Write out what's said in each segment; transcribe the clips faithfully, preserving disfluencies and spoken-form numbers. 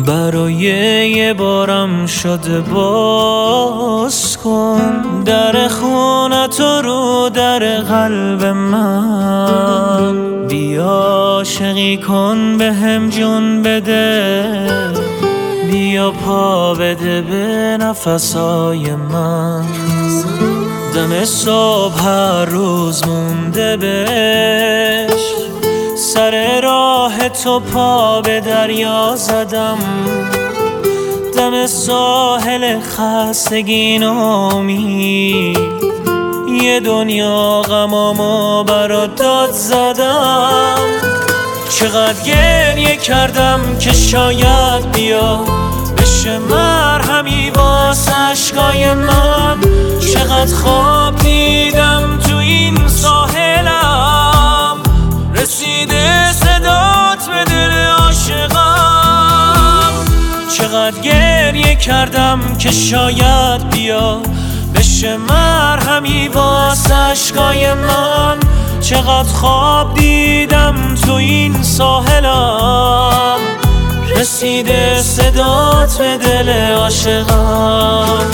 برای یه بارم شده باز کن در خونتو رو در قلب من، بیا عاشقی کن به هم جون بده، بیا پا بده به نفسای من. دم صبح هر روز مونده بهش، سر راه تو پا به دریا زدم، دم ساحل خستگی نامید، یه دنیا غمامو برات داد زدم. چقدر گریه کردم که شاید بیا بشه مرهمی واسه اشکای من، چقدر خواب دیدم تو این ساحلم، رسیده صدات به دل عاشقم. چقدر گریه کردم که شاید بیا بشه مرهمی واسه اشکای من، چقدر خواب دیدم تو این ساحلم، رسیده صدات به دل عاشقم.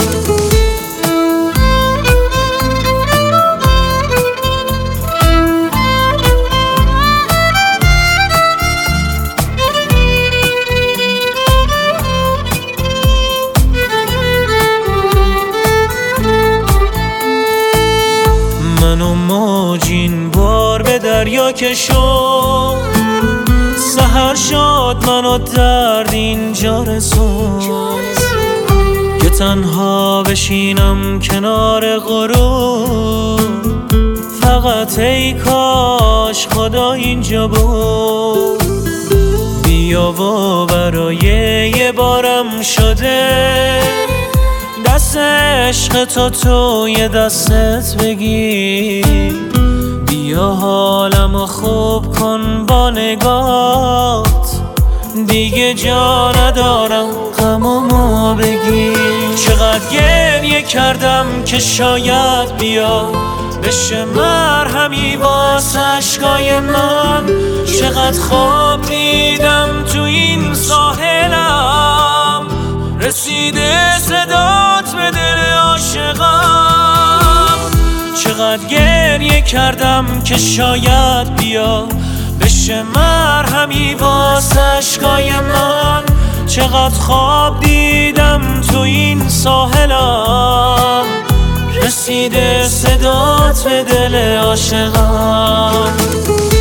منو موجین بار به دریا کشون، سحر شد منو درد اینجا رسون، که تنها بشینم کنار غروب، فقط ای کاش خدا اینجا بود. بیا و برای یه بارم شده دست عشق تو توی دستت بگیر، بیا حالمو خوب کن با نگات، دیگه جا ندارم غمامو بگیر. چقدر گریه کردم که شاید بیا بشه مرهمی واسه اشکای من، چقدر خواب دیدم تو این ساحلم، رسیده صدات به دل عاشقم. چقدر گریه کردم که شاید بیا بشه مرهمی واسه اشکای من، چقدر خواب دیدم تو این ساحلم، رسیده صدات به دل عاشقم.